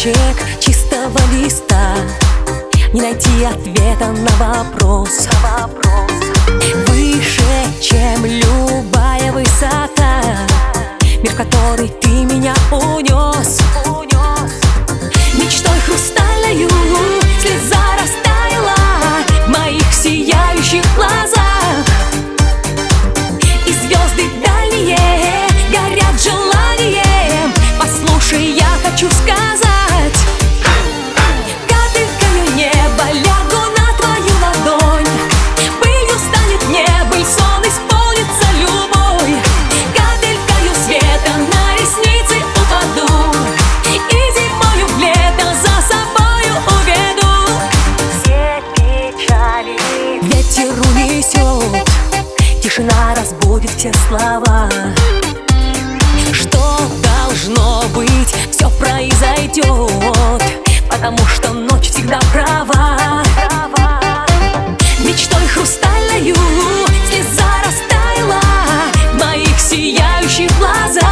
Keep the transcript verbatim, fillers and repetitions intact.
листочек чистого листа, не найти ответа на вопрос. Выше, чем любая высота, мир, в который ты меня унес. Мечтой хрустальною слеза растаяла в моих сияющих глазах, и звезды дальние горят желанием. Послушай, я хочу сказать: капелькою неба лягу на твою ладонь, пылью станет небо, и сон исполнится любой. Капелькою света на ресницы упаду, и зимою в лето за собою уведу. Все печали ветер унесет, тишина разбудит все слова. Что должно быть, все произойдет, потому что ночь всегда права. Мечтой хрустальною слеза растаяла в моих сияющих глазах,